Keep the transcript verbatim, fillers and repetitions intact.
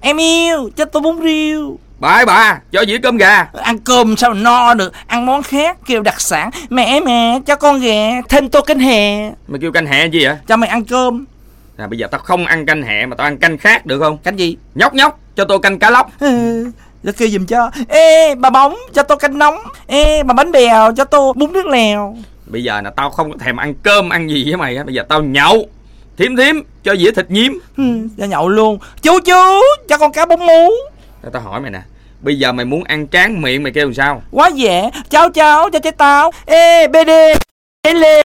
Em yêu, cho tôi bún riêu. Bà ơi bà, cho dĩa cơm gà. Ăn cơm sao mà no được, ăn món khác kêu đặc sản. Mẹ mẹ, cho con gà, thêm tô canh hẹ. Mày kêu canh hẹ gì vậy? Cho mày ăn cơm. À, bây giờ tao không ăn canh hẹ mà tao ăn canh khác được không? Canh gì? Nhóc nhóc, cho tôi canh cá lóc. Ừ, để kêu giùm cho. Ê bà bóng, cho tôi canh nóng. Ê bà bánh bèo, cho tôi bún nước lèo. Bây giờ là tao không có thèm ăn cơm ăn gì với mày á. Bây giờ tao nhậu. Thiếm thiếm, cho dĩa thịt nhiếm. Ừ, cho nhậu luôn. Chú chú, cho con cá bóng mú. Tao, tao hỏi mày nè, bây giờ mày muốn ăn tráng miệng mày kêu làm sao? Quá dễ. Cháu cháu, cho trái táo. Ê bê đê, ê lê.